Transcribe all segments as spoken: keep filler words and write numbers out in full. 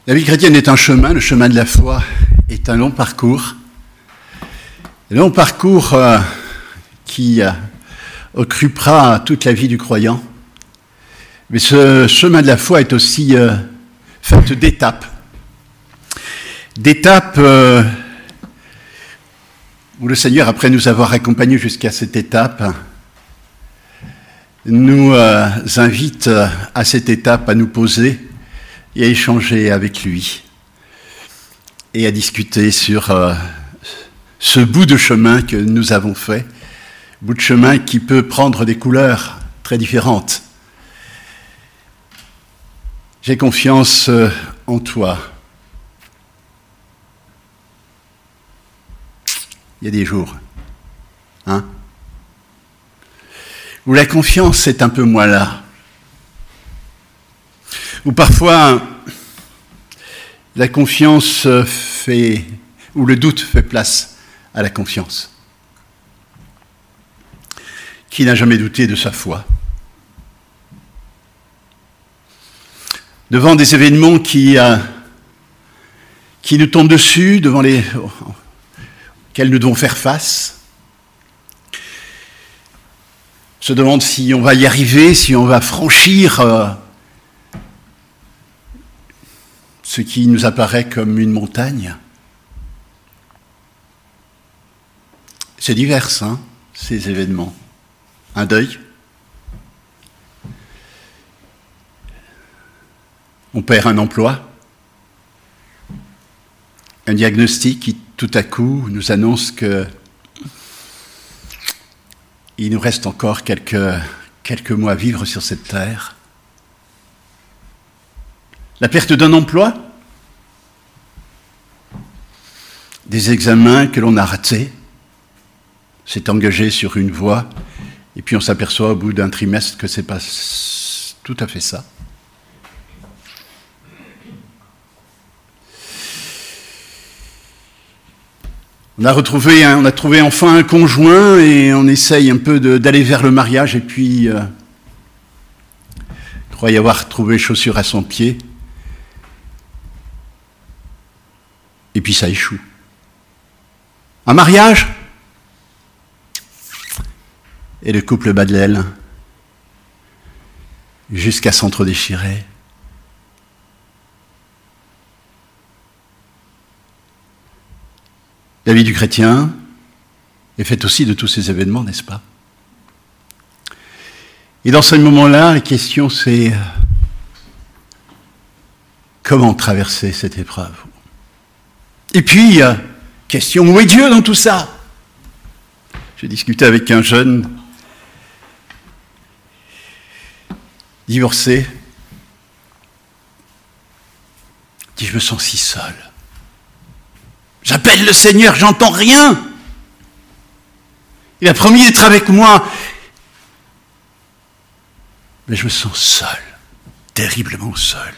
La vie chrétienne est un chemin, le chemin de la foi est un long parcours. Un long parcours euh, qui euh, occupera toute la vie du croyant. Mais ce chemin de la foi est aussi euh, fait d'étapes. D'étapes euh, où le Seigneur, après nous avoir accompagnés jusqu'à cette étape, nous euh, invite à cette étape à nous poser et à échanger avec lui et à discuter sur euh, ce bout de chemin que nous avons fait, bout de chemin qui peut prendre des couleurs très différentes. J'ai confiance euh, en toi. Il y a des jours, hein, où la confiance est un peu moins là. Où parfois, la confiance fait, ou le doute fait place à la confiance. Qui n'a jamais douté de sa foi? Devant des événements qui, euh, qui nous tombent dessus, devant les auxquels nous devons faire face, se demande si on va y arriver, si on va franchir euh, ce qui nous apparaît comme une montagne. C'est divers, hein, ces événements. Un deuil. On perd un emploi. Un diagnostic qui, tout à coup, nous annonce que il nous reste encore quelques, quelques mois à vivre sur cette terre. La perte d'un emploi, des examens que l'on a ratés, s'est engagé sur une voie, et puis on s'aperçoit au bout d'un trimestre que c'est pas tout à fait ça. On a retrouvé, un, on a trouvé enfin un conjoint et on essaye un peu de, d'aller vers le mariage, et puis euh, il croit y avoir trouvé chaussure à son pied. Et puis ça échoue. Un mariage, et le couple bat de l'aile jusqu'à s'entre-déchirer. La vie du chrétien est faite aussi de tous ces événements, n'est-ce pas? Et dans ce moment-là, la question c'est comment traverser cette épreuve? Et puis, euh, question, où est Dieu dans tout ça? J'ai discuté avec un jeune divorcé. Il dit, je me sens si seul. J'appelle le Seigneur, j'entends rien. Il a promis d'être avec moi. Mais je me sens seul, terriblement seul.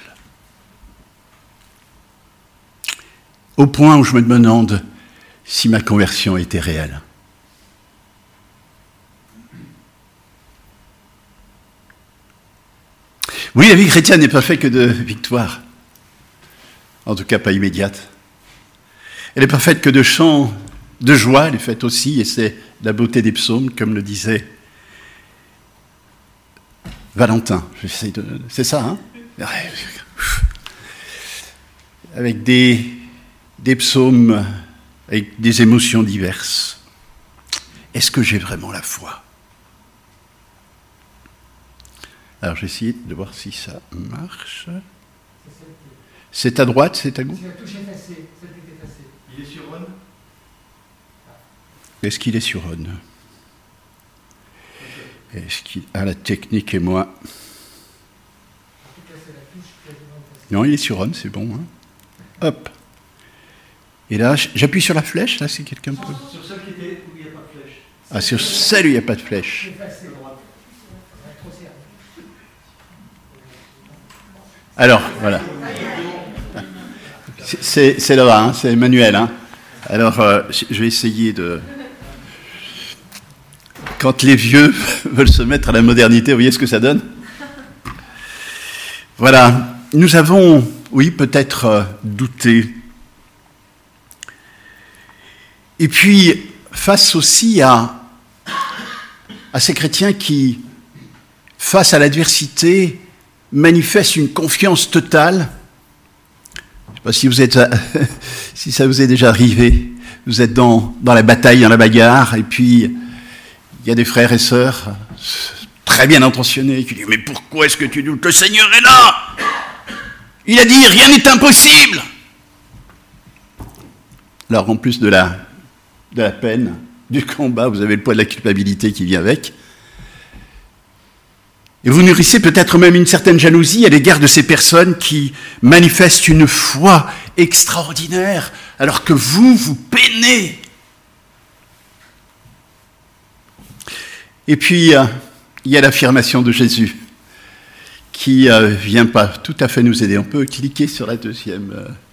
Au point où je me demande si ma conversion était réelle. Oui, la vie chrétienne n'est pas faite que de victoires. En tout cas, pas immédiate. Elle n'est pas faite que de chants de joie, elle est faite aussi, et c'est la beauté des psaumes, comme le disait Valentin. J'essaie de... C'est ça, hein? Avec des... des psaumes avec des émotions diverses. Est-ce que j'ai vraiment la foi? Alors j'essaie de voir si ça marche. C'est à droite, c'est à gauche? C'est la touche effacée, celle qui est effacée. Il est sur on? Est-ce qu'il est sur on? Est-ce qu'il a la technique et moi? Non, il est sur on, c'est bon. Hein. Hop. Et là, j'appuie sur la flèche, là, si quelqu'un peut. Sur celle qui était où il n'y a pas de flèche. Ah, sur celle où il n'y a pas de flèche. Alors, voilà. C'est, c'est là-bas, hein, c'est manuel. Hein. Alors, euh, je vais essayer de... Quand les vieux veulent se mettre à la modernité, vous voyez ce que ça donne? Voilà. Nous avons oui, peut-être euh, douter. Et puis, face aussi à, à ces chrétiens qui, face à l'adversité, manifestent une confiance totale. Je ne sais pas si, vous êtes, si ça vous est déjà arrivé. Vous êtes dans, dans la bataille, dans la bagarre, et puis il y a des frères et sœurs très bien intentionnés qui disent « Mais pourquoi est-ce que tu doutes? Le Seigneur est là! Il a dit, rien n'est impossible !» Alors en plus de la, de la peine, du combat, vous avez le poids de la culpabilité qui vient avec. Et vous nourrissez peut-être même une certaine jalousie à l'égard de ces personnes qui manifestent une foi extraordinaire, alors que vous, vous peinez. Et puis, euh, il y a l'affirmation de Jésus, qui ne euh, vient pas tout à fait nous aider. On peut cliquer sur la deuxième. Euh... Vous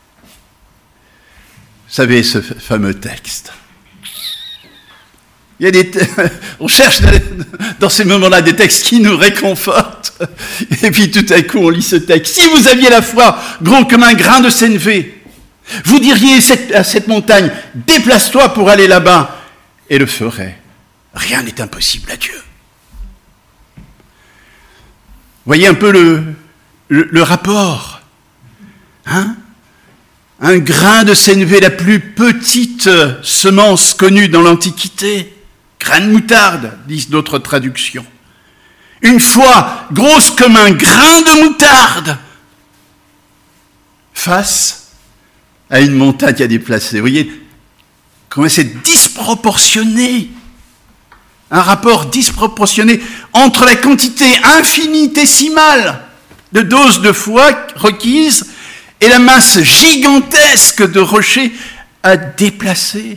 savez, ce fameux texte. Il y a des t- on cherche dans ces moments-là des textes qui nous réconfortent. Et puis tout à coup, on lit ce texte. Si vous aviez la foi gros comme un grain de sénévé, vous diriez à cette montagne, déplace-toi pour aller là-bas, et le ferait. Rien n'est impossible à Dieu. Voyez un peu le, le, le rapport. Hein? Un grain de sénévé, la plus petite semence connue dans l'Antiquité. Grain de moutarde, disent d'autres traductions. Une foi grosse comme un grain de moutarde face à une montagne à déplacer. Vous voyez comment c'est disproportionné. Un rapport disproportionné entre la quantité infinitésimale de doses de foi requises et la masse gigantesque de rochers à déplacer.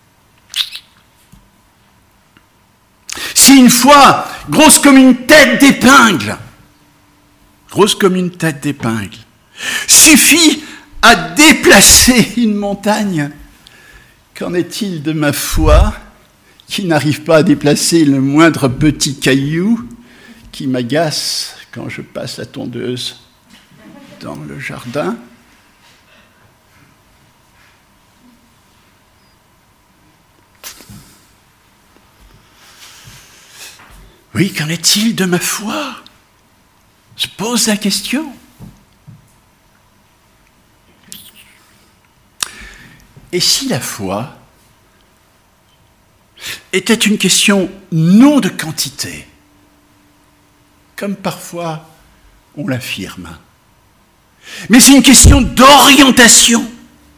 Si une foi grosse comme une tête d'épingle, grosse comme une tête d'épingle, suffit à déplacer une montagne, qu'en est-il de ma foi qui n'arrive pas à déplacer le moindre petit caillou qui m'agace quand je passe la tondeuse dans le jardin? Oui, qu'en est-il de ma foi? Je pose la question. Et si la foi était une question non de quantité, comme parfois on l'affirme, mais c'est une question d'orientation.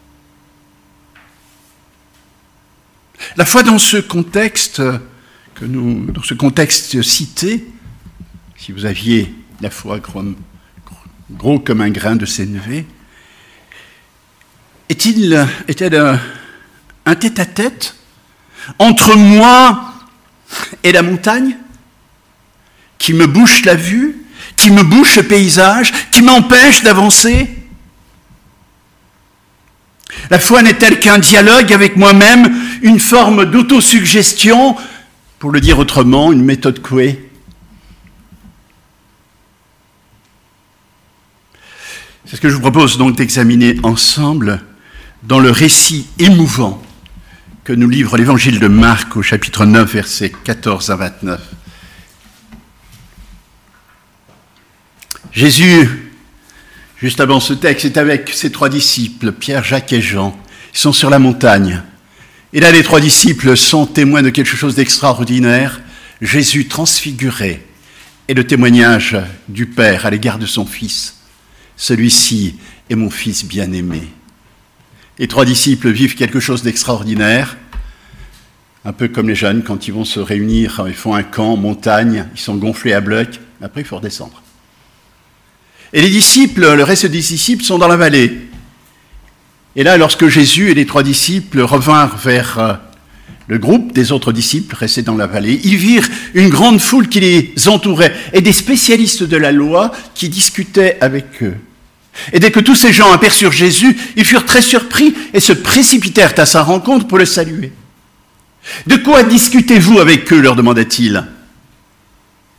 La foi dans ce contexte que nous, dans ce contexte cité, si vous aviez la foi gros, gros comme un grain de sénévé, est-il, est-elle un, un tête-à-tête entre moi et la montagne, qui me bouche la vue, qui me bouche le paysage, qui m'empêche d'avancer? La foi n'est-elle qu'un dialogue avec moi-même, une forme d'autosuggestion, pour le dire autrement, une méthode Coué? C'est ce que je vous propose donc d'examiner ensemble dans le récit émouvant que nous livre l'évangile de Marc au chapitre neuf, versets quatorze à vingt-neuf. Jésus, juste avant ce texte, est avec ses trois disciples, Pierre, Jacques et Jean. Ils sont sur la montagne. Et là, les trois disciples sont témoins de quelque chose d'extraordinaire. Jésus transfiguré est le témoignage du Père à l'égard de son Fils. Celui-ci est mon Fils bien-aimé. Les trois disciples vivent quelque chose d'extraordinaire, un peu comme les jeunes quand ils vont se réunir, ils font un camp, montagne, ils sont gonflés à bloc, après il faut redescendre. Et les disciples, le reste des disciples sont dans la vallée. Et là, lorsque Jésus et les trois disciples revinrent vers le groupe des autres disciples restés dans la vallée, ils virent une grande foule qui les entourait et des spécialistes de la loi qui discutaient avec eux. Et dès que tous ces gens aperçurent Jésus, ils furent très surpris et se précipitèrent à sa rencontre pour le saluer. « De quoi discutez-vous avec eux ?» leur demanda-t-il.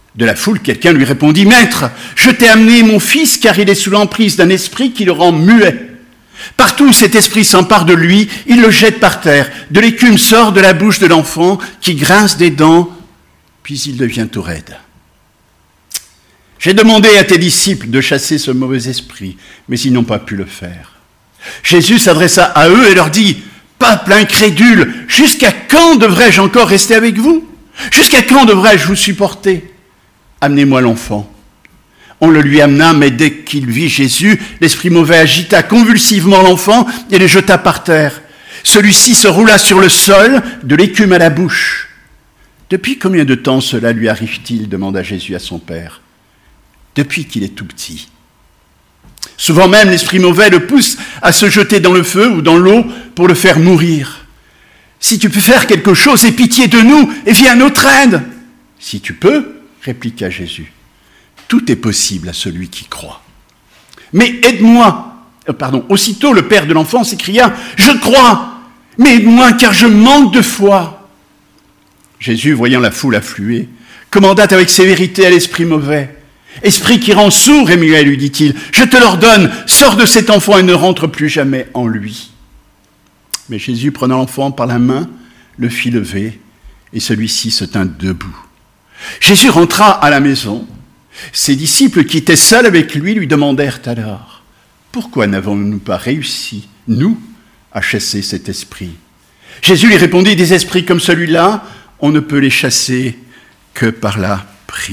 De la foule, quelqu'un lui répondit, « Maître, je t'ai amené mon fils car il est sous l'emprise d'un esprit qui le rend muet. Partout où cet esprit s'empare de lui, il le jette par terre. De l'écume sort de la bouche de l'enfant qui grince des dents, puis il devient tout raide. J'ai demandé à tes disciples de chasser ce mauvais esprit, mais ils n'ont pas pu le faire. » Jésus s'adressa à eux et leur dit, « Peuple incrédule, jusqu'à quand devrais-je encore rester avec vous? Jusqu'à quand devrais-je vous supporter? Amenez-moi l'enfant. » On le lui amena, mais dès qu'il vit Jésus, l'esprit mauvais agita convulsivement l'enfant et le jeta par terre. Celui-ci se roula sur le sol, de l'écume à la bouche. « Depuis combien de temps cela lui arrive-t-il » demanda Jésus à son père. « Depuis qu'il est tout petit. » Souvent même, l'esprit mauvais le pousse à se jeter dans le feu ou dans l'eau pour le faire mourir. « Si tu peux faire quelque chose, aie pitié de nous et viens à notre aide. »« Si tu peux, répliqua Jésus. Tout est possible à celui qui croit. »« Mais aide-moi !» euh, Pardon. Aussitôt, le père de l'enfant s'écria, « Je crois, mais aide-moi car je manque de foi. » Jésus, voyant la foule affluer, commanda avec sévérité à l'esprit mauvais. « Esprit qui rend sourd et muet, lui dit-il, je te l'ordonne, sors de cet enfant et ne rentre plus jamais en lui. » Mais Jésus, prenant l'enfant par la main, le fit lever, et celui-ci se tint debout. Jésus rentra à la maison. Ses disciples qui étaient seuls avec lui lui demandèrent alors, « Pourquoi n'avons-nous pas réussi, nous, à chasser cet esprit ?» Jésus lui répondit, « Des esprits comme celui-là, on ne peut les chasser que par la prière. »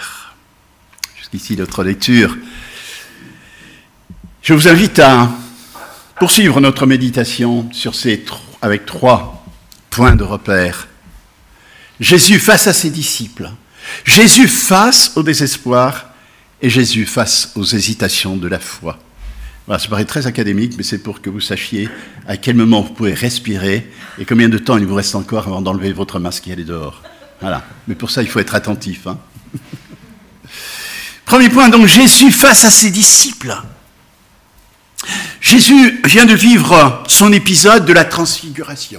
Jusqu'ici notre lecture. Je vous invite à poursuivre notre méditation sur ces, avec trois points de repère. Jésus face à ses disciples, Jésus face au désespoir et Jésus face aux hésitations de la foi. Voilà, ça paraît très académique, mais c'est pour que vous sachiez à quel moment vous pouvez respirer et combien de temps il vous reste encore avant d'enlever votre masque et aller dehors. Voilà. Mais pour ça, il faut être attentif. Hein. Premier point, donc, Jésus face à ses disciples. Jésus vient de vivre son épisode de la transfiguration.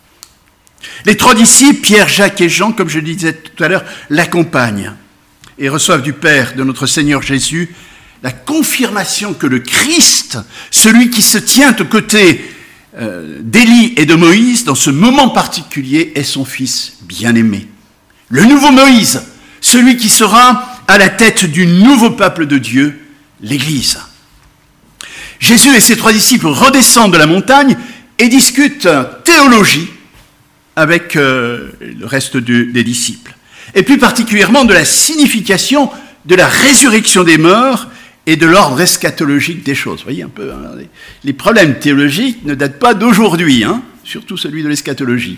Les trois disciples, Pierre, Jacques et Jean, comme je le disais tout à l'heure, l'accompagnent et reçoivent du Père de notre Seigneur Jésus la confirmation que le Christ, celui qui se tient aux côtés euh, d'Élie et de Moïse, dans ce moment particulier, est son Fils bien-aimé. Le nouveau Moïse, celui qui sera à la tête du nouveau peuple de Dieu, l'Église. Jésus et ses trois disciples redescendent de la montagne et discutent théologie avec euh, le reste de, des disciples. Et plus particulièrement de la signification de la résurrection des morts et de l'ordre eschatologique des choses. Vous voyez un peu, hein, les, les problèmes théologiques ne datent pas d'aujourd'hui, hein, surtout celui de l'eschatologie.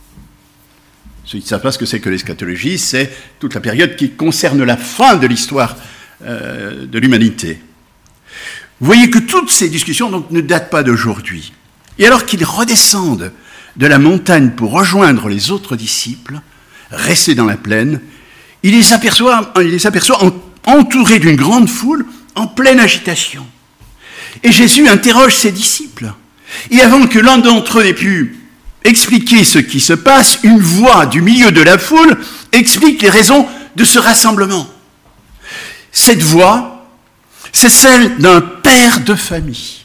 Ceux qui ne savent pas ce que c'est que l'eschatologie, c'est toute la période qui concerne la fin de l'histoire euh, de l'humanité. Vous voyez que toutes ces discussions donc, ne datent pas d'aujourd'hui. Et alors qu'ils redescendent de la montagne pour rejoindre les autres disciples, restés dans la plaine, il les aperçoit, il les aperçoit entourés d'une grande foule en pleine agitation. Et Jésus interroge ses disciples. Et avant que l'un d'entre eux n'ait pu expliquer ce qui se passe, une voix du milieu de la foule explique les raisons de ce rassemblement. Cette voix, c'est celle d'un père de famille.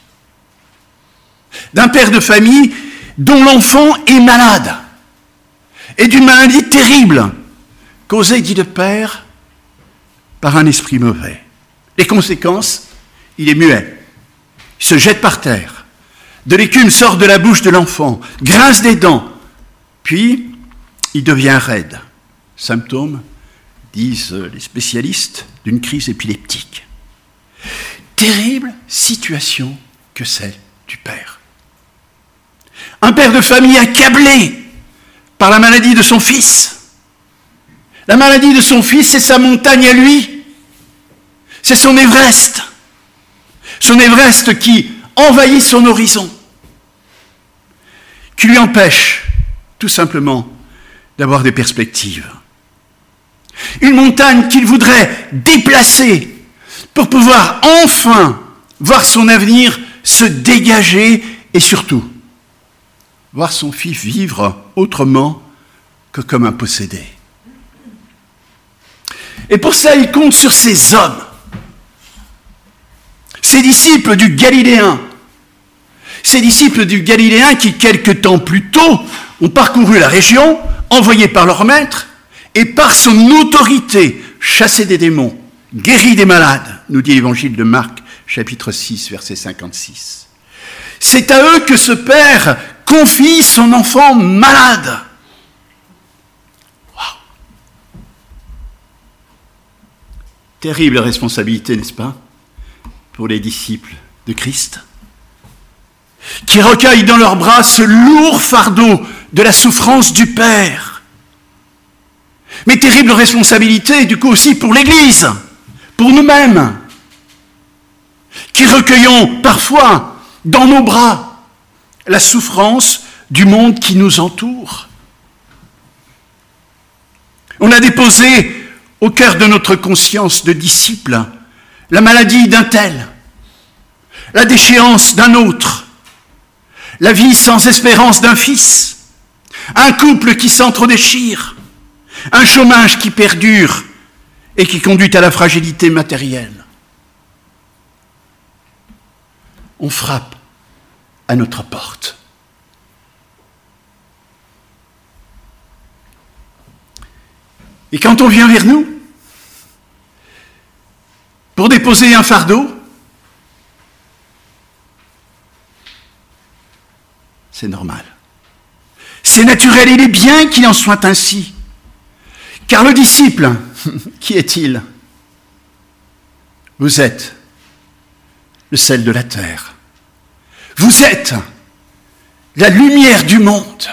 D'un père de famille dont l'enfant est malade. Et d'une maladie terrible, causée, dit le père, par un esprit mauvais. Les conséquences, il est muet. Il se jette par terre. De l'écume sort de la bouche de l'enfant, grince des dents, puis il devient raide. Symptôme, disent les spécialistes, d'une crise épileptique. Terrible situation que celle du père. Un père de famille accablé par la maladie de son fils. La maladie de son fils, c'est sa montagne à lui. C'est son Everest. Son Everest qui envahit son horizon, qui lui empêche tout simplement d'avoir des perspectives. Une montagne qu'il voudrait déplacer pour pouvoir enfin voir son avenir se dégager et surtout voir son fils vivre autrement que comme un possédé. Et pour ça, il compte sur ces hommes, ces disciples du Galiléen, ces disciples du Galiléen qui, quelque temps plus tôt, ont parcouru la région, envoyés par leur maître, et par son autorité, chassé des démons, guéri des malades, nous dit l'évangile de Marc, chapitre six, verset cinquante-six. C'est à eux que ce père confie son enfant malade. Waouh! Terrible responsabilité, n'est-ce pas, pour les disciples de Christ, qui recueillent dans leurs bras ce lourd fardeau de la souffrance du Père. Mais terrible responsabilité, du coup, aussi pour l'Église, pour nous-mêmes, qui recueillons parfois dans nos bras la souffrance du monde qui nous entoure. On a déposé au cœur de notre conscience de disciple la maladie d'un tel, la déchéance d'un autre, la vie sans espérance d'un fils, un couple qui s'entre-déchire, un chômage qui perdure et qui conduit à la fragilité matérielle. On frappe à notre porte. Et quand on vient vers nous pour déposer un fardeau, c'est normal. C'est naturel, il est bien qu'il en soit ainsi. Car le disciple, qui est-il? Vous êtes le sel de la terre. Vous êtes la lumière du monde.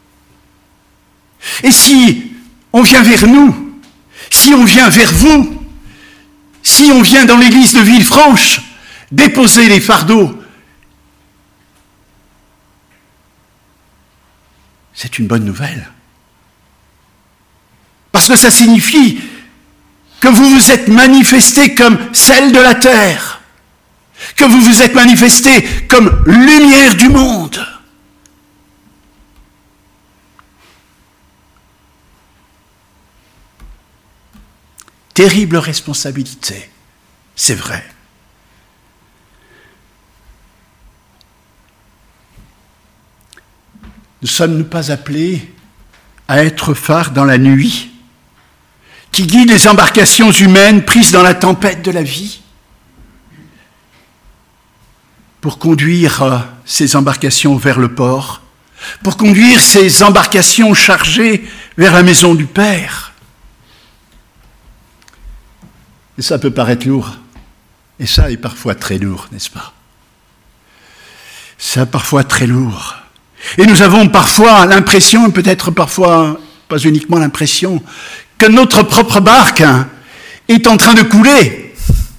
Et si on vient vers nous, si on vient vers vous, si on vient dans l'église de Villefranche déposer les fardeaux, c'est une bonne nouvelle. Parce que ça signifie que vous vous êtes manifesté comme sel de la terre, que vous vous êtes manifesté comme lumière du monde. Terrible responsabilité, c'est vrai. Ne sommes-nous pas appelés à être phares dans la nuit, qui guide les embarcations humaines prises dans la tempête de la vie, pour conduire ces embarcations vers le port, pour conduire ces embarcations chargées vers la maison du Père? Et ça peut paraître lourd, et ça est parfois très lourd, n'est-ce pas? Ça parfois très lourd. Et nous avons parfois l'impression, et peut-être parfois pas uniquement l'impression, que notre propre barque est en train de couler.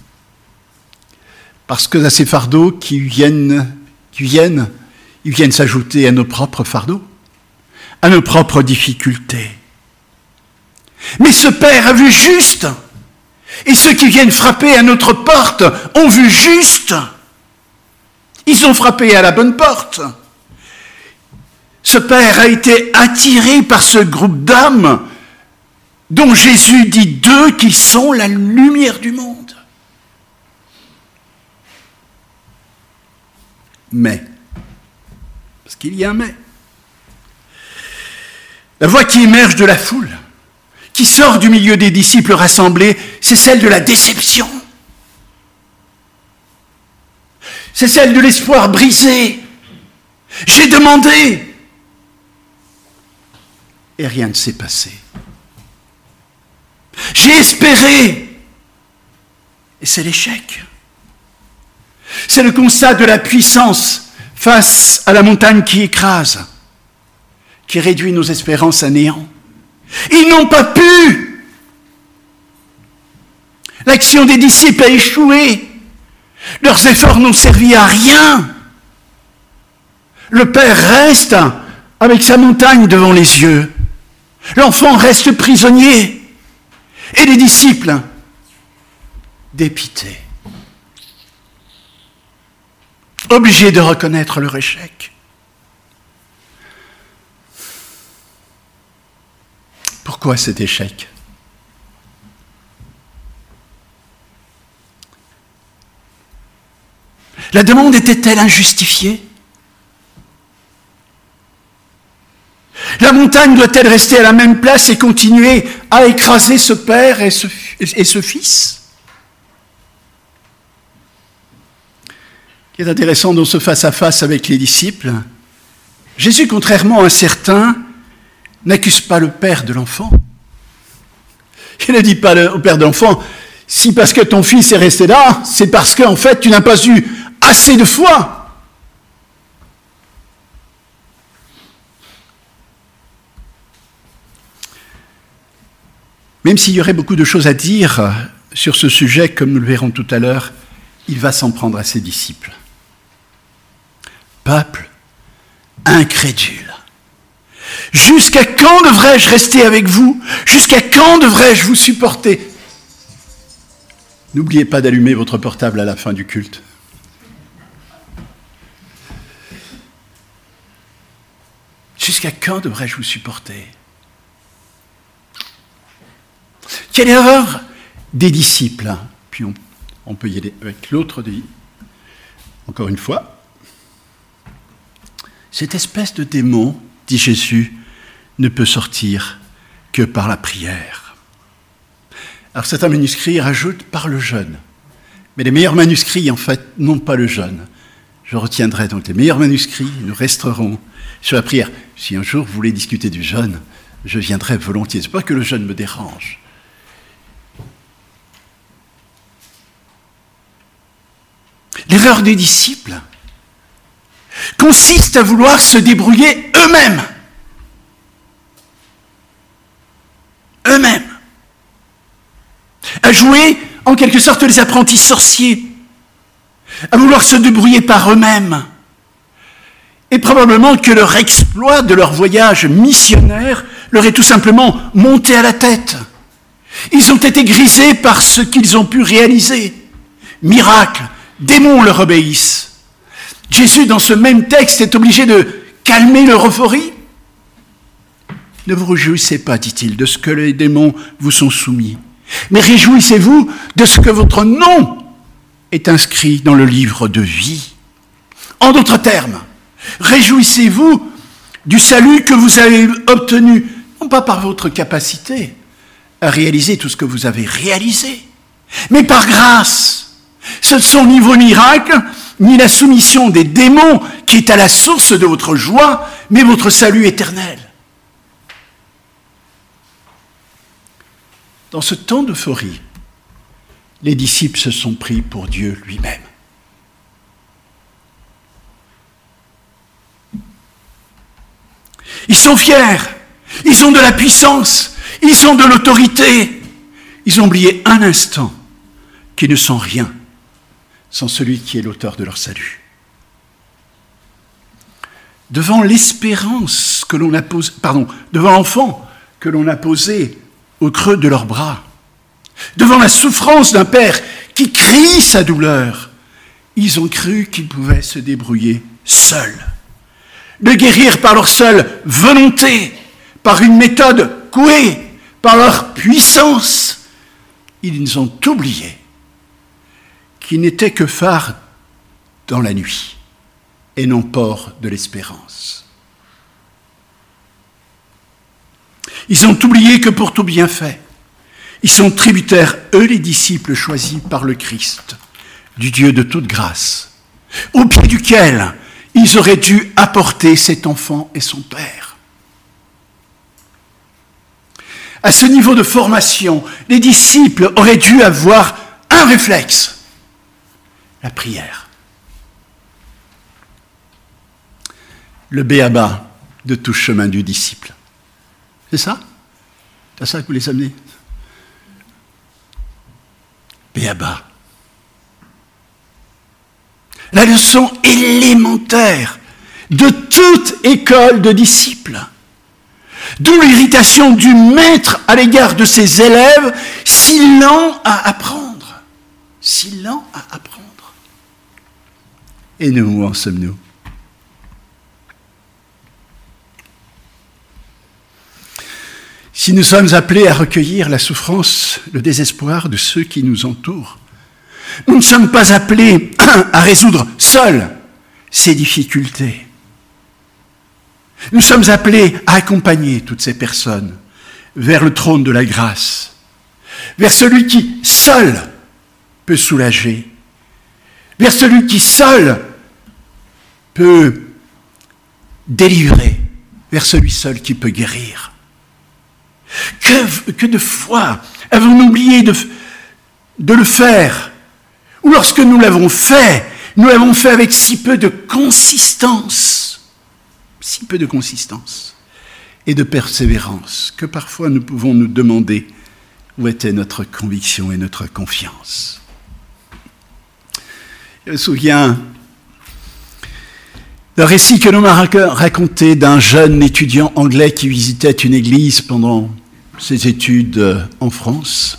Parce que ces fardeaux qui viennent, qui viennent, ils viennent s'ajouter à nos propres fardeaux, à nos propres difficultés. Mais ce Père a vu juste, et ceux qui viennent frapper à notre porte ont vu juste. Ils ont frappé à la bonne porte. Ce Père a été attiré par ce groupe d'hommes dont Jésus dit d'eux qu'ils sont la lumière du monde. Mais, parce qu'il y a un mais, la voix qui émerge de la foule, qui sort du milieu des disciples rassemblés, c'est celle de la déception. C'est celle de l'espoir brisé. J'ai demandé. Et rien ne s'est passé. J'ai espéré. Et c'est l'échec. C'est le constat de la puissance face à la montagne qui écrase, qui réduit nos espérances à néant. Ils n'ont pas pu. L'action des disciples a échoué. Leurs efforts n'ont servi à rien. Le Père reste avec sa montagne devant les yeux. L'enfant reste prisonnier. Et les disciples, dépités, obligés de reconnaître leur échec. Pourquoi cet échec? La demande était-elle injustifiée? La montagne doit-elle rester à la même place et continuer à écraser ce père et ce, et ce fils? Ce qui est intéressant dans ce face-à-face avec les disciples, Jésus, contrairement à certains, n'accuse pas le père de l'enfant. Il ne dit pas au père de l'enfant, si parce que ton fils est resté là, c'est parce qu'en fait tu n'as pas eu assez de foi. Même s'il y aurait beaucoup de choses à dire sur ce sujet, comme nous le verrons tout à l'heure, il va s'en prendre à ses disciples. Peuple incrédule. Jusqu'à quand devrais-je rester avec vous? Jusqu'à quand devrais-je vous supporter? N'oubliez pas d'allumer votre portable à la fin du culte. Jusqu'à quand devrais-je vous supporter? Quelle erreur des disciples. Puis on, on peut y aller avec l'autre dit. Encore une fois. Cette espèce de démon, dit Jésus, ne peut sortir que par la prière. Alors certains manuscrits rajoutent par le jeûne. Mais les meilleurs manuscrits, en fait, n'ont pas le jeûne. Je retiendrai donc les meilleurs manuscrits, nous resterons sur la prière. Si un jour vous voulez discuter du jeûne, je viendrai volontiers. Ce n'est pas que le jeûne me dérange. L'erreur des disciples consiste à vouloir se débrouiller eux-mêmes. Eux-mêmes. À jouer, en quelque sorte, les apprentis sorciers. À vouloir se débrouiller par eux-mêmes. Et probablement que leur exploit de leur voyage missionnaire leur est tout simplement monté à la tête. Ils ont été grisés par ce qu'ils ont pu réaliser. Miracle, démons leur obéissent. Jésus, dans ce même texte, est obligé de calmer leur euphorie. Ne vous réjouissez pas, dit-il, de ce que les démons vous sont soumis, mais réjouissez-vous de ce que votre nom est inscrit dans le livre de vie. En d'autres termes, réjouissez-vous du salut que vous avez obtenu, non pas par votre capacité à réaliser tout ce que vous avez réalisé, mais par grâce. Ce ne sont ni vos miracles, ni la soumission des démons qui est à la source de votre joie, mais votre salut éternel. Dans ce temps d'euphorie, les disciples se sont pris pour Dieu lui-même. Ils sont fiers, ils ont de la puissance, ils ont de l'autorité. Ils ont oublié un instant qu'ils ne sont rien sans celui qui est l'auteur de leur salut. Devant l'espérance que l'on a posée, pardon, devant l'enfant que l'on a posé au creux de leurs bras, devant la souffrance d'un père qui crie sa douleur, ils ont cru qu'ils pouvaient se débrouiller seuls, le guérir par leur seule volonté, par une méthode couée, par leur puissance. Ils ont oublié qu'ils n'étaient que phare dans la nuit et non port de l'espérance. Ils ont oublié que pour tout bienfait, ils sont tributaires, eux les disciples choisis par le Christ, du Dieu de toute grâce, au pied duquel ils auraient dû apporter cet enfant et son père. À ce niveau de formation, les disciples auraient dû avoir un réflexe, la prière. Le béaba de tout chemin du disciple. C'est ça? C'est à ça que vous les amenez? Béaba. La leçon élémentaire de toute école de disciples. D'où l'irritation du maître à l'égard de ses élèves, si lents à apprendre. Si lents à apprendre. Et nous, où en sommes-nous? Si nous sommes appelés à recueillir la souffrance, le désespoir de ceux qui nous entourent, Nous ne sommes pas appelés à résoudre seuls ces difficultés. Nous sommes appelés à accompagner toutes ces personnes vers le trône de la grâce, vers celui qui seul peut soulager, vers celui qui seul peut délivrer, vers celui seul qui peut guérir. Que, que de fois avons-nous oublié de, de le faire, ou lorsque nous l'avons fait, nous l'avons fait avec si peu de consistance, si peu de consistance et de persévérance, que parfois nous pouvons nous demander où était notre conviction et notre confiance. Je me souviens d'un récit que l'on m'a raconté d'un jeune étudiant anglais qui visitait une église pendant ses études en France.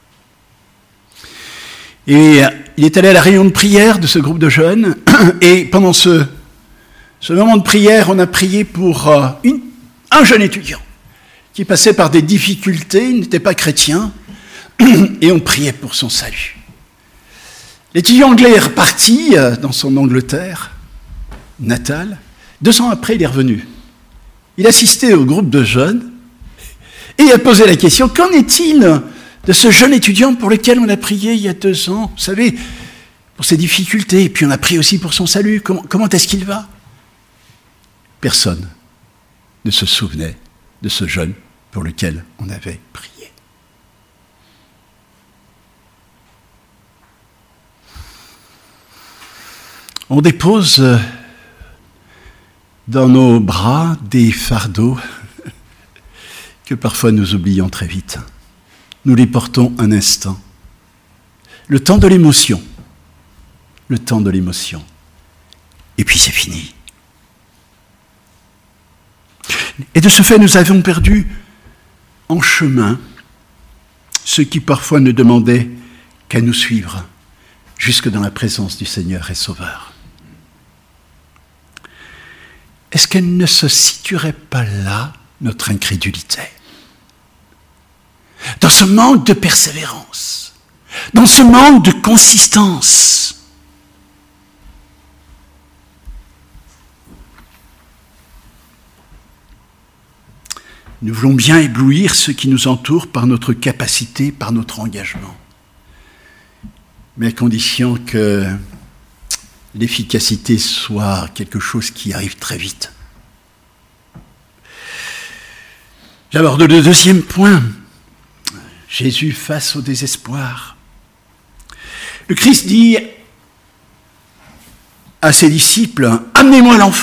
Et il est allé à la réunion de prière de ce groupe de jeunes, et pendant ce, ce moment de prière, on a prié pour euh, une, un jeune étudiant qui passait par des difficultés, il n'était pas chrétien, et on priait pour son salut. L'étudiant anglais est reparti dans son Angleterre natale. Deux ans après, il est revenu. Il assistait au groupe de jeunes et il a posé la question, qu'en est-il de ce jeune étudiant pour lequel on a prié il y a deux ans, vous savez, pour ses difficultés, et puis on a prié aussi pour son salut, comment, comment est-ce qu'il va? Personne ne se souvenait de ce jeune pour lequel on avait prié. On dépose dans nos bras des fardeaux que parfois nous oublions très vite. Nous les portons un instant. Le temps de l'émotion. Le temps de l'émotion. Et puis c'est fini. Et de ce fait, nous avons perdu en chemin ceux qui parfois ne demandaient qu'à nous suivre jusque dans la présence du Seigneur et Sauveur. Est-ce qu'elle ne se situerait pas là, notre incrédulité? Dans ce manque de persévérance, dans ce manque de consistance. Nous voulons bien éblouir ceux qui nous entourent par notre capacité, par notre engagement, mais à condition que l'efficacité soit quelque chose qui arrive très vite. J'aborde le deuxième point. Jésus face au désespoir. Le Christ dit à ses disciples, « Amenez-moi l'enfant ».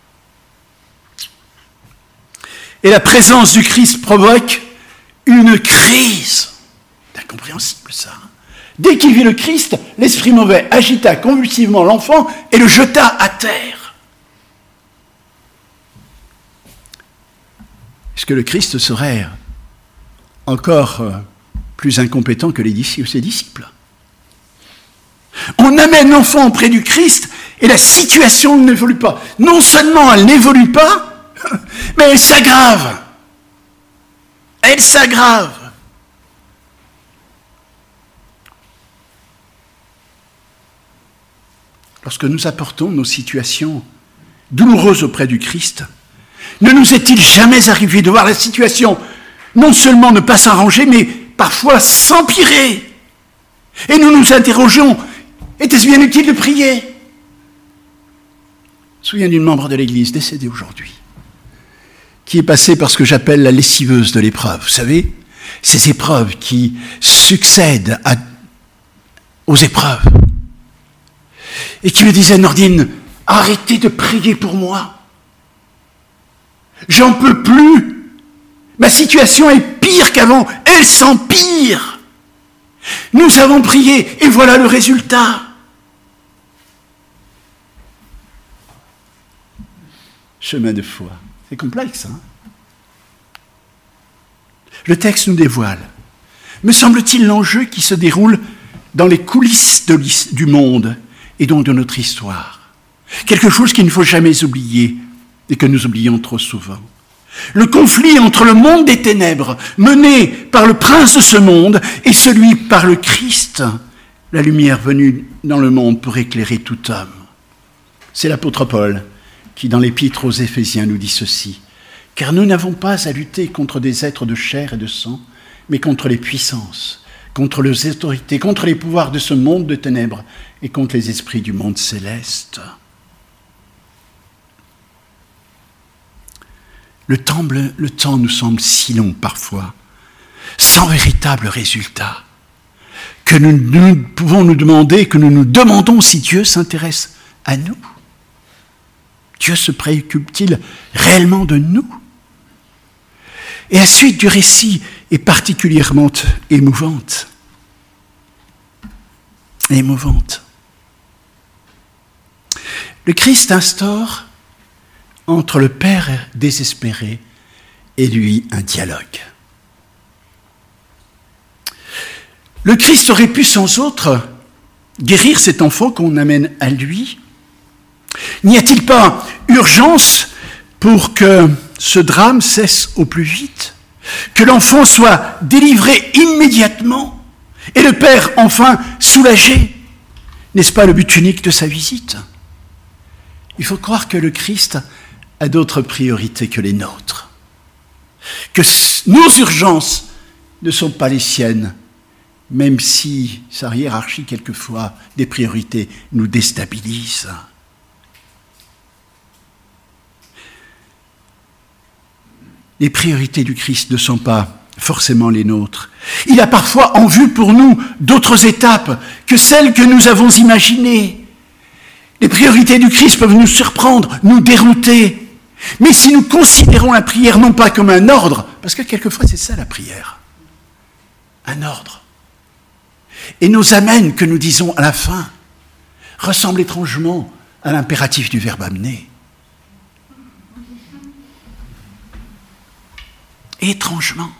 Et la présence du Christ provoque une crise. C'est incompréhensible ça. Dès qu'il vit le Christ, l'esprit mauvais agita convulsivement l'enfant et le jeta à terre. Est-ce que le Christ serait encore plus incompétent que les disciples, ses disciples? On amène l'enfant auprès du Christ et la situation n'évolue pas. Non seulement elle n'évolue pas, mais elle s'aggrave. Elle s'aggrave. Lorsque nous apportons nos situations douloureuses auprès du Christ, ne nous est-il jamais arrivé de voir la situation non seulement ne pas s'arranger, mais parfois s'empirer? Et nous nous interrogeons, était-ce bien utile de prier? Je me souviens d'une membre de l'Église décédée aujourd'hui, qui est passée par ce que j'appelle la lessiveuse de l'épreuve. Vous savez, ces épreuves qui succèdent à, aux épreuves. Et qui me disait, Nordine, arrêtez de prier pour moi. J'en peux plus. Ma situation est pire qu'avant. Elle s'empire. Nous avons prié et voilà le résultat. Chemin de foi. C'est complexe, hein? Le texte nous dévoile, me semble-t-il, l'enjeu qui se déroule dans les coulisses de du monde et donc de notre histoire. Quelque chose qu'il ne faut jamais oublier et que nous oublions trop souvent. Le conflit entre le monde des ténèbres, mené par le prince de ce monde, et celui par le Christ, la lumière venue dans le monde pour éclairer tout homme. C'est l'apôtre Paul qui, dans l'épître aux Éphésiens, nous dit ceci. « Car nous n'avons pas à lutter contre des êtres de chair et de sang, mais contre les puissances, contre les autorités, contre les pouvoirs de ce monde de ténèbres et contre les esprits du monde céleste. » Le temps, le temps nous semble si long parfois, sans véritable résultat, que nous, nous pouvons nous demander, que nous nous demandons si Dieu s'intéresse à nous. Dieu se préoccupe-t-il réellement de nous? Et la suite du récit est particulièrement émouvante. Émouvante. Le Christ instaure entre le Père désespéré et lui un dialogue. Le Christ aurait pu sans autre guérir cet enfant qu'on amène à lui. N'y a-t-il pas urgence pour que ce drame cesse au plus vite, que l'enfant soit délivré immédiatement et le Père enfin soulagé? N'est-ce pas le but unique de sa visite? Il faut croire que le Christ a d'autres priorités que les nôtres, que nos urgences ne sont pas les siennes, même si sa hiérarchie, quelquefois, des priorités nous déstabilise. Les priorités du Christ ne sont pas forcément les nôtres. Il a parfois en vue pour nous d'autres étapes que celles que nous avons imaginées. Les priorités du Christ peuvent nous surprendre, nous dérouter. Mais si nous considérons la prière non pas comme un ordre, parce que quelquefois c'est ça la prière, un ordre, et nos amens que nous disons à la fin ressemblent étrangement à l'impératif du verbe amener. Étrangement.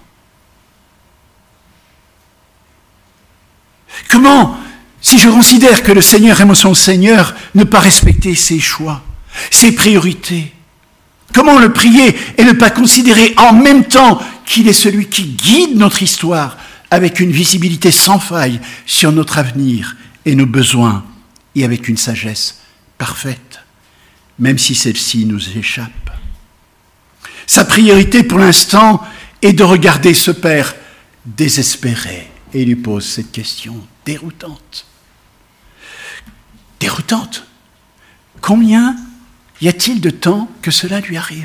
Comment, si je considère que le Seigneur aime son Seigneur, ne pas respecter ses choix, ses priorités? Comment le prier et ne pas considérer en même temps qu'il est celui qui guide notre histoire avec une visibilité sans faille sur notre avenir et nos besoins et avec une sagesse parfaite, même si celle-ci nous échappe? Sa priorité pour l'instant est de regarder ce Père désespéré et il lui pose cette question déroutante. Déroutante. Combien y a-t-il de temps que cela lui arrive?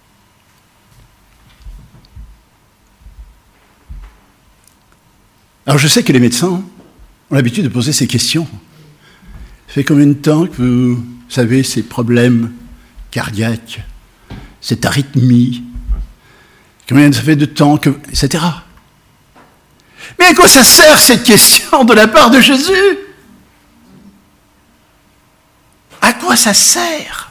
Alors je sais que les médecins ont l'habitude de poser ces questions. Ça fait combien de temps que vous savez ces problèmes cardiaques, cette arythmie, combien ça fait de temps que... et cetera. Mais à quoi ça sert cette question de la part de Jésus? À quoi ça sert?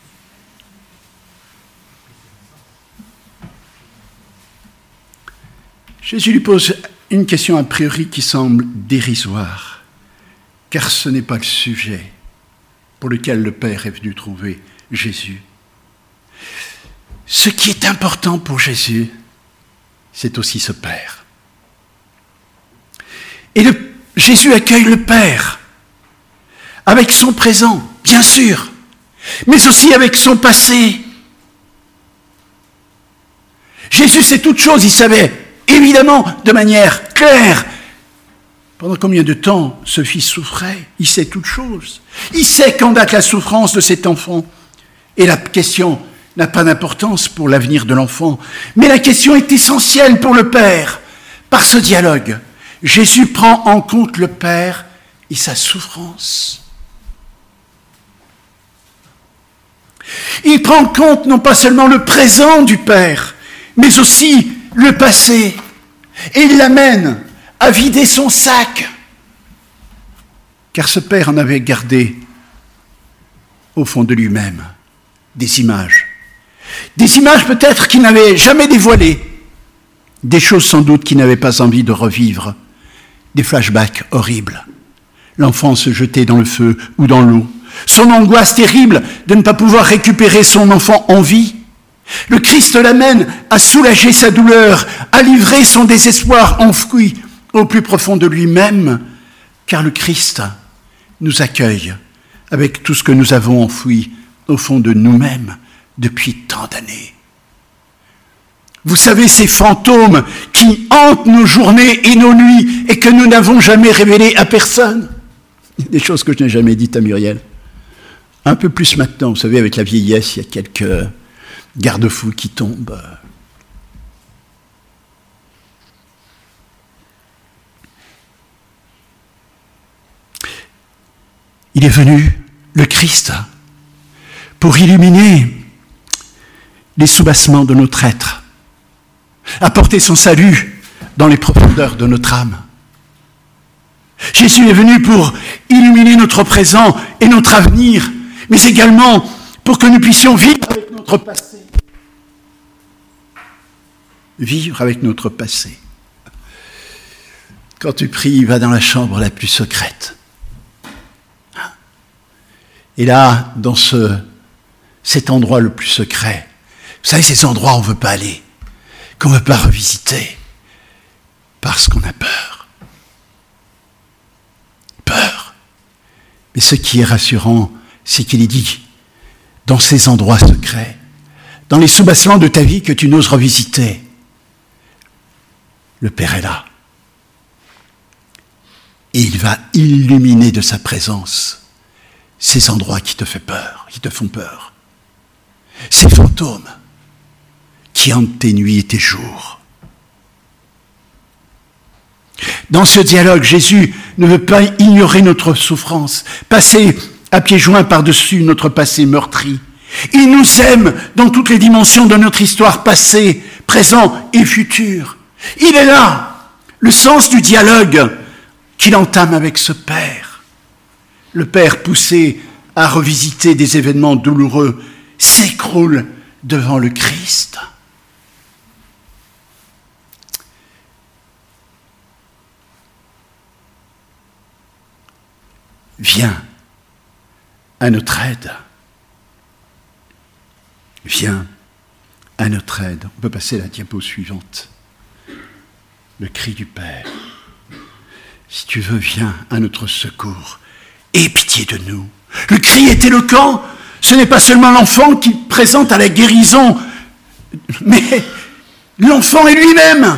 Jésus lui pose une question a priori qui semble dérisoire, car ce n'est pas le sujet pour lequel le Père est venu trouver Jésus. Ce qui est important pour Jésus, c'est aussi ce Père. Et le, Jésus accueille le Père avec son présent, bien sûr, mais aussi avec son passé. Jésus sait toutes choses, il savait évidemment de manière claire pendant combien de temps ce fils souffrait. Il sait toutes choses. Il sait quand date la souffrance de cet enfant. Et la question n'a pas d'importance pour l'avenir de l'enfant, mais la question est essentielle pour le Père. Par ce dialogue, Jésus prend en compte le Père et sa souffrance. Il prend en compte non pas seulement le présent du Père, mais aussi le passé. Et il l'amène à vider son sac. Car ce Père en avait gardé au fond de lui-même des images. Des images peut-être qu'il n'avait jamais dévoilées. Des choses sans doute qu'il n'avait pas envie de revivre. Des flashbacks horribles. L'enfant se jeter dans le feu ou dans l'eau. Son angoisse terrible de ne pas pouvoir récupérer son enfant en vie. Le Christ l'amène à soulager sa douleur, à livrer son désespoir enfoui au plus profond de lui-même, car le Christ nous accueille avec tout ce que nous avons enfoui au fond de nous-mêmes depuis tant d'années. Vous savez, ces fantômes qui hantent nos journées et nos nuits et que nous n'avons jamais révélés à personne. Des choses que je n'ai jamais dites à Muriel. Un peu plus maintenant, vous savez, avec la vieillesse, il y a quelques garde-fous qui tombent. Il est venu, le Christ, pour illuminer les soubassements de notre être, apporter son salut dans les profondeurs de notre âme. Jésus est venu pour illuminer notre présent et notre avenir, mais également pour que nous puissions vivre avec notre passé. Vivre avec notre passé. Quand tu pries, va dans la chambre la plus secrète. Et là, dans ce, cet endroit le plus secret, vous savez, ces endroits où on ne veut pas aller, qu'on ne veut pas revisiter, parce qu'on a peur. Peur. Mais ce qui est rassurant, c'est qu'il est dit, dans ces endroits secrets, dans les soubassements de ta vie que tu n'oses revisiter, le Père est là. Et il va illuminer de sa présence ces endroits qui te font peur, qui te font peur. Ces fantômes qui hantent tes nuits et tes jours. Dans ce dialogue, Jésus ne veut pas ignorer notre souffrance, passer à pieds joints par-dessus notre passé meurtri. Il nous aime dans toutes les dimensions de notre histoire passée, présent et future. Il est là, le sens du dialogue qu'il entame avec ce Père. Le Père, poussé à revisiter des événements douloureux, s'écroule devant le Christ. Viens à notre aide. Viens à notre aide. On peut passer à la diapo suivante. Le cri du Père. Si tu veux, viens à notre secours. Aie pitié de nous. Le cri est éloquent. Ce n'est pas seulement l'enfant qui présente à la guérison, mais l'enfant est lui-même.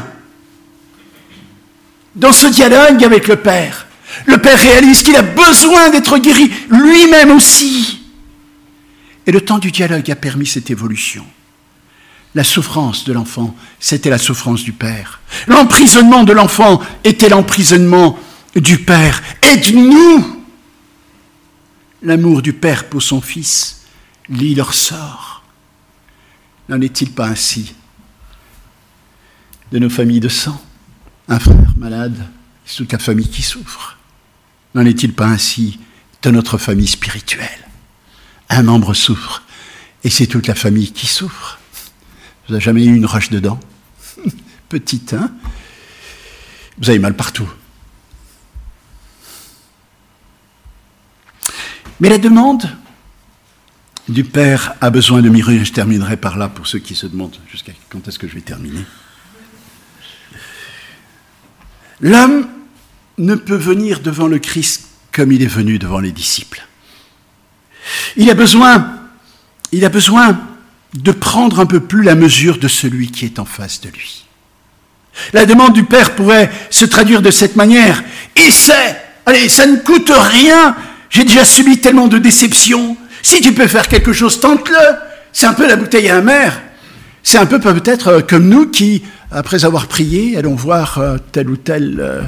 Dans ce dialogue avec le Père, le Père réalise qu'il a besoin d'être guéri lui-même aussi. Et le temps du dialogue a permis cette évolution. La souffrance de l'enfant, c'était la souffrance du Père. L'emprisonnement de l'enfant était l'emprisonnement du Père. Aide-nous. L'amour du Père pour son Fils lie leur sort. N'en est-il pas ainsi de nos familles de sang? Un frère malade, c'est toute la famille qui souffre. N'en est-il pas ainsi de notre famille spirituelle? Un membre souffre, et c'est toute la famille qui souffre. Vous n'avez jamais eu une roche dedans? Petite, hein? Vous avez mal partout. Mais la demande du Père a besoin de miracles. Je terminerai par là pour ceux qui se demandent jusqu'à quand est-ce que je vais terminer. L'homme ne peut venir devant le Christ comme il est venu devant les disciples. Il a besoin, il a besoin de prendre un peu plus la mesure de celui qui est en face de lui. La demande du Père pourrait se traduire de cette manière. Essaie, allez, ça ne coûte rien. J'ai déjà subi tellement de déceptions. Si tu peux faire quelque chose, tente-le. C'est un peu la bouteille amère. C'est un peu peut-être comme nous qui, après avoir prié, allons voir telle ou telle euh,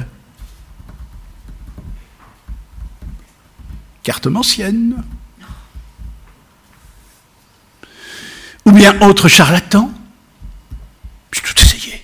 cartomancienne. Ou bien autre charlatan. J'ai tout essayé.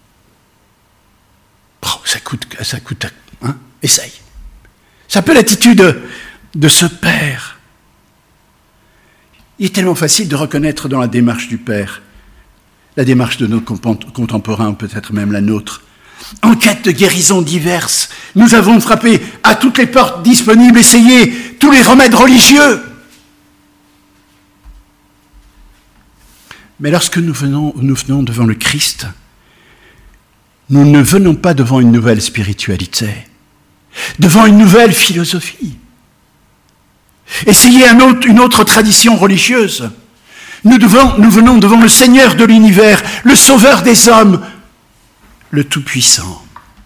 Oh, ça coûte, ça coûte, hein, essaye. C'est un peu l'attitude de ce Père. Il est tellement facile de reconnaître dans la démarche du Père, la démarche de nos contemporains, peut-être même la nôtre. En quête de guérisons diverses, nous avons frappé à toutes les portes disponibles, essayé tous les remèdes religieux. Mais lorsque nous venons, nous venons devant le Christ, nous ne venons pas devant une nouvelle spiritualité. devant une nouvelle philosophie. Essayez un autre, une autre tradition religieuse. Nous, devons, nous venons devant le Seigneur de l'univers, le Sauveur des hommes, le Tout-Puissant.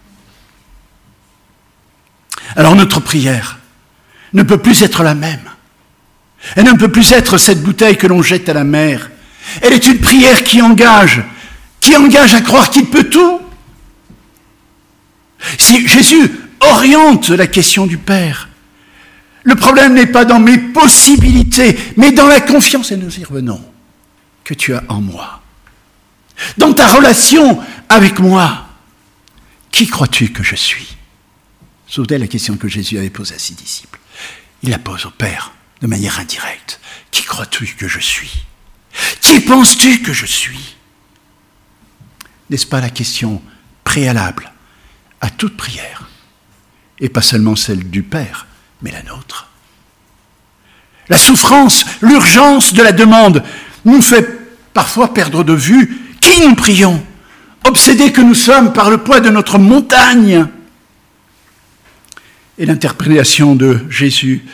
Alors notre prière ne peut plus être la même. Elle ne peut plus être cette bouteille que l'on jette à la mer. Elle est une prière qui engage, qui engage à croire qu'il peut tout. Si Jésus oriente la question du Père, le problème n'est pas dans mes possibilités, mais dans la confiance, et nous y revenons, que tu as en moi. Dans ta relation avec moi, qui crois-tu que je suis? Souvenez la question que Jésus avait posée à ses disciples. Il la pose au Père de manière indirecte. Qui crois-tu que je suis? Qui penses-tu que je suis? N'est-ce pas la question préalable à toute prière? Et pas seulement celle du Père, mais la nôtre. La souffrance, l'urgence de la demande nous fait parfois perdre de vue qui nous prions, obsédés que nous sommes par le poids de notre montagne. Et l'interprétation de Jésus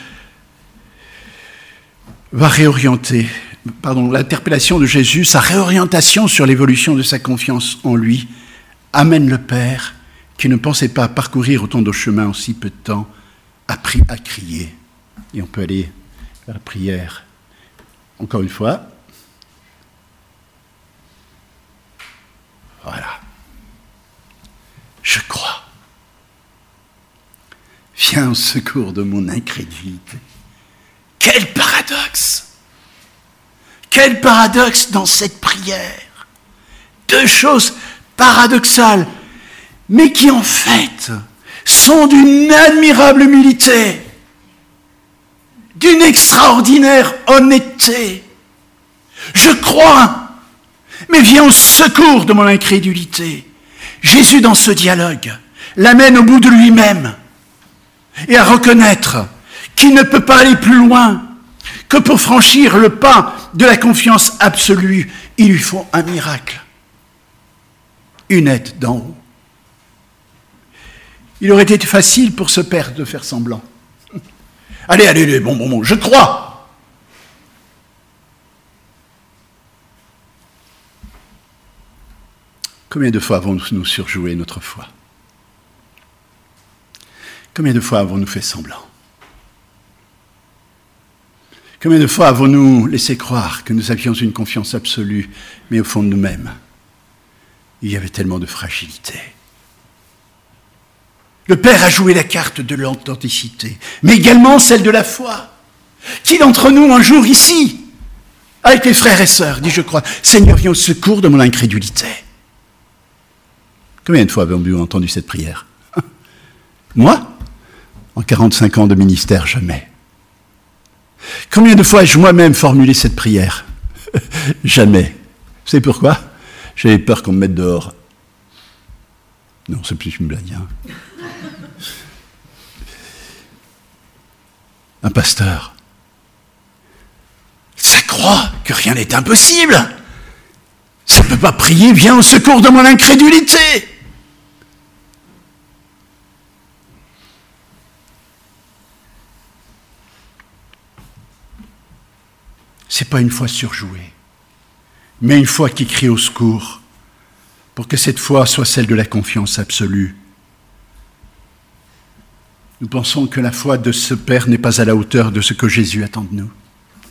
va réorienter, pardon, l'interpellation de Jésus, sa réorientation sur l'évolution de sa confiance en lui, amène le Père, qui ne pensait pas parcourir autant de chemins en si peu de temps, appris à crier. Et on peut aller vers la prière. Encore une fois. Voilà. Je crois. Viens au secours de mon incrédulité. Quel paradoxe! Quel paradoxe dans cette prière! Deux choses paradoxales, mais qui en fait sont d'une admirable humilité, d'une extraordinaire honnêteté. Je crois, mais viens au secours de mon incrédulité. Jésus, dans ce dialogue, l'amène au bout de lui-même et à reconnaître qu'il ne peut pas aller plus loin que pour franchir le pas de la confiance absolue. Il lui faut un miracle, une aide d'en haut. Il aurait été facile pour ce père de faire semblant. Allez, allez, allez, bon, bon, bon, je crois. Combien de fois avons-nous surjoué notre foi? Combien de fois avons-nous fait semblant? Combien de fois avons-nous laissé croire que nous avions une confiance absolue, mais au fond de nous-mêmes, il y avait tellement de fragilité. Le Père a joué la carte de l'authenticité, mais également celle de la foi. Qui d'entre nous, un jour ici, avec les frères et sœurs, dit, je crois, Seigneur, viens au secours de mon incrédulité? Combien de fois avons-nous entendu cette prière? Moi, en quarante-cinq ans de ministère, jamais. Combien de fois ai-je moi-même formulé cette prière? Jamais. Vous savez pourquoi? J'avais peur qu'on me mette dehors. Non, c'est plus une blague. Hein. Un pasteur, ça croit que rien n'est impossible. Ça ne peut pas prier, viens au secours de mon incrédulité. C'est pas une foi surjouée, mais une foi qui crie au secours, pour que cette foi soit celle de la confiance absolue. Nous pensons que la foi de ce Père n'est pas à la hauteur de ce que Jésus attend de nous.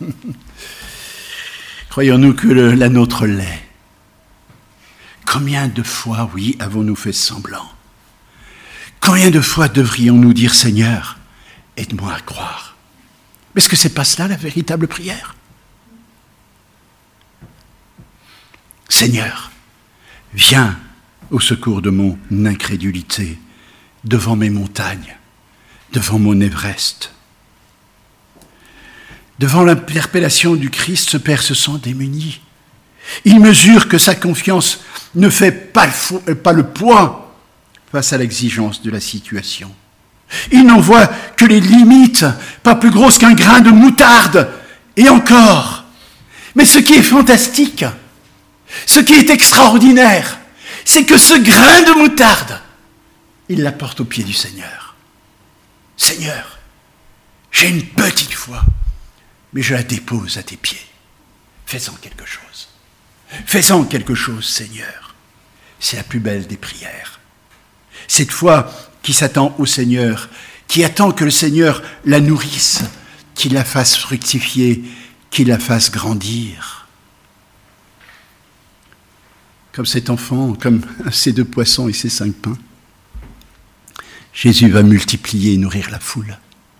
Croyons-nous que le, la nôtre l'est? Combien de fois, oui, avons-nous fait semblant? Combien de fois devrions-nous dire, Seigneur, aide-moi à croire? Mais est-ce que c'est pas cela la véritable prière? Seigneur, viens au secours de mon incrédulité, devant mes montagnes, devant mon Everest. Devant l'interpellation du Christ, ce Père se sent démuni. Il mesure que sa confiance ne fait pas le, fo- pas le poids face à l'exigence de la situation. Il n'en voit que les limites, pas plus grosses qu'un grain de moutarde, et encore. Mais ce qui est fantastique, ce qui est extraordinaire, c'est que ce grain de moutarde, il l'apporte aux pieds du Seigneur. Seigneur, j'ai une petite foi, mais je la dépose à tes pieds. Fais-en quelque chose. Fais-en quelque chose, Seigneur. C'est la plus belle des prières. Cette foi qui s'attend au Seigneur, qui attend que le Seigneur la nourrisse, qu'il la fasse fructifier, qu'il la fasse grandir. Comme cet enfant, comme ces deux poissons et ces cinq pains, Jésus va multiplier et nourrir la foule.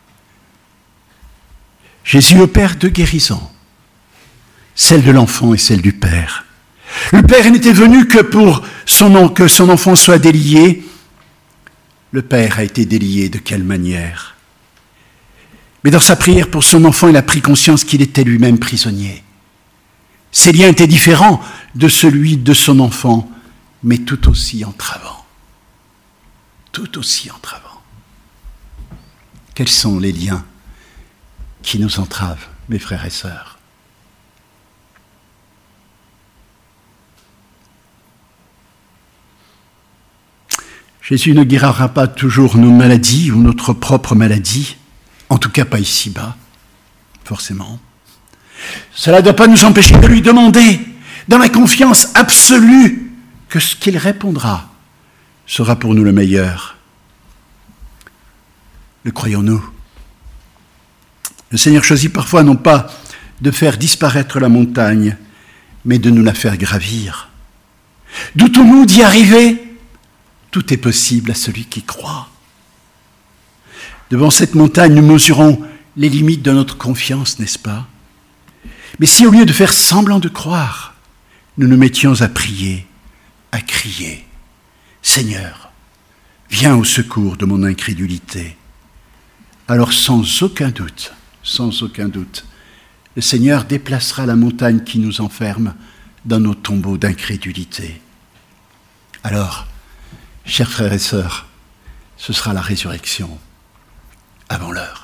Jésus opère deux guérisons, celle de l'enfant et celle du Père. Le Père n'était venu que pour son, que son enfant soit délié. Le Père a été délié de quelle manière? Mais dans sa prière pour son enfant, il a pris conscience qu'il était lui-même prisonnier. Ses liens étaient différents de celui de son enfant, mais tout aussi entravants. Tout aussi entravants. Quels sont les liens qui nous entravent, mes frères et sœurs? Jésus ne guérira pas toujours nos maladies ou notre propre maladie, en tout cas pas ici-bas, forcément. Cela ne doit pas nous empêcher de lui demander, dans la confiance absolue, que ce qu'il répondra sera pour nous le meilleur. Le croyons-nous? Le Seigneur choisit parfois non pas de faire disparaître la montagne, mais de nous la faire gravir. Doutons-nous d'y arriver? Tout est possible à celui qui croit. Devant cette montagne, nous mesurons les limites de notre confiance, n'est-ce pas? Mais si au lieu de faire semblant de croire, nous nous mettions à prier, à crier, « Seigneur, viens au secours de mon incrédulité », alors sans aucun doute, sans aucun doute, le Seigneur déplacera la montagne qui nous enferme dans nos tombeaux d'incrédulité. Alors, chers frères et sœurs, ce sera la résurrection avant l'heure.